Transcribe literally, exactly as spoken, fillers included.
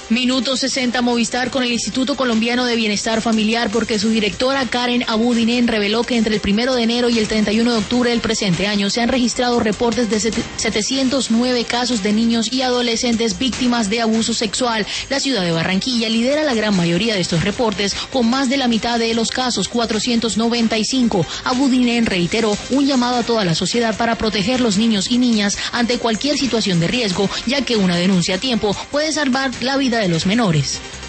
Minuto sesenta Movistar con el Instituto Colombiano de Bienestar Familiar, porque su directora Karen Abudinen reveló que entre el primero de enero y el treinta y uno de octubre del presente año se han registrado reportes de setecientos nueve casos de niños y adolescentes víctimas de abuso sexual. La ciudad de Barranquilla lidera la gran mayoría de estos reportes, con más de la mitad de los casos, cuatrocientos noventa y cinco. Abudinen reiteró un llamado a toda la sociedad para proteger los niños y niñas ante cualquier situación de riesgo, ya que una denuncia a tiempo puede salvar la vida de los menores.